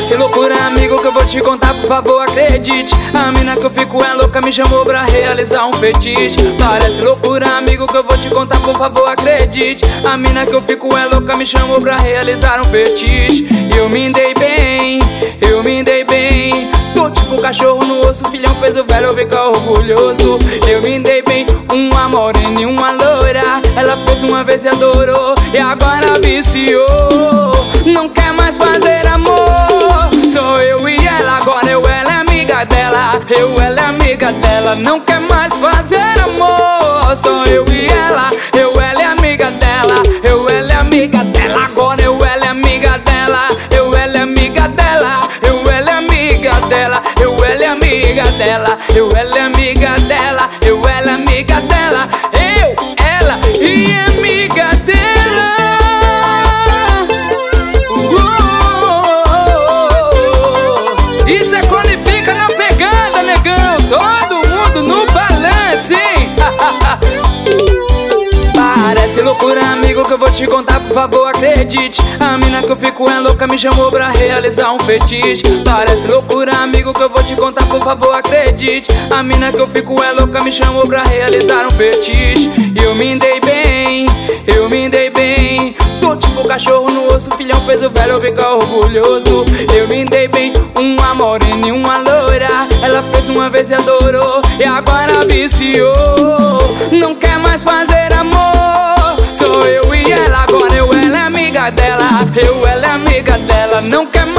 Parece loucura, amigo, que eu vou te contar, por favor, acredite. A mina que eu fico é louca, me chamou pra realizar um fetiche. Parece loucura, amigo, que eu vou te contar, por favor, acredite. A mina que eu fico é louca, me chamou pra realizar um fetiche. E eu me dei bem, eu me dei bem. Tô tipo um cachorro no osso, filhão fez o velho ficar orgulhoso. Eu me dei bem, uma morena e uma loira. Ela fez uma vez e adorou, e agora viciou. Não quer mais fazer amor, sou eu e ela. Agora ela é amiga dela, ela é amiga dela. Não quer mais fazer amor, sou eu e ela é amiga dela, ela é amiga dela. Agora ela é amiga dela, ela é amiga dela, ela é amiga dela, ela é amiga dela, ela é amiga dela, ela é amiga dela. Ela e amiga dela. Isso é quando fica na pegada, negão. Todo mundo no balanço, hein? Parece loucura, amigo, que eu vou te contar, por favor, acredite. A mina que eu fico é louca, me chamou pra realizar um fetiche. Parece loucura, amigo, que eu vou te contar, por favor, acredite. A mina que eu fico é louca, me chamou pra realizar um fetiche. E eu me dei bem, eu me dei bem. Tô tipo cachorro no osso, filhão fez o velho ficar orgulhoso. Eu me dei bem, uma morena e uma loira. Ela fez uma vez e adorou, e agora viciou. Não quer mais fazer amor, sou eu e ela. Agora ela é amiga dela, ela é amiga dela. Não quer